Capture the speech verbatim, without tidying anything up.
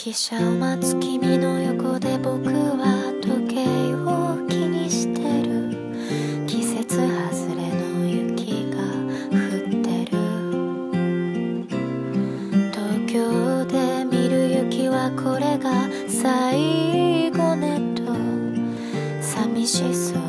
汽車を待つ君の横で僕は時計を気にしてる。季節外れの雪が降ってる。東京で見る雪はこれが最後ねと寂しそう